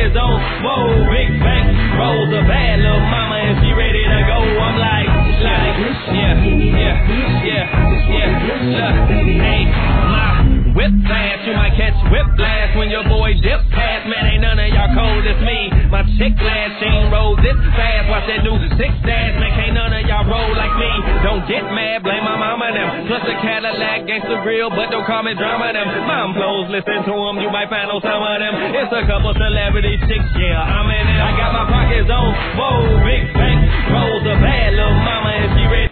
pockets on. Whoa, big bank rolls a bad little mama and she ready to go. I'm like, look, hey, my whip fast, you might catch whiplash when your boy dip past. Man, ain't none of y'all cold as me. My chick last, she ain't roll this fast. Watch that new 6 dash, man, can't none of y'all roll like me. Don't get mad, blame my mama them. Plus a Cadillac, gangsta grill, but don't call me drama them. Mom flows, listen to them, you might find on some of them. It's a couple celebrity chicks, yeah, I'm in it. I got my pockets on, whoa, big bank rolls a bad little mama and she ready.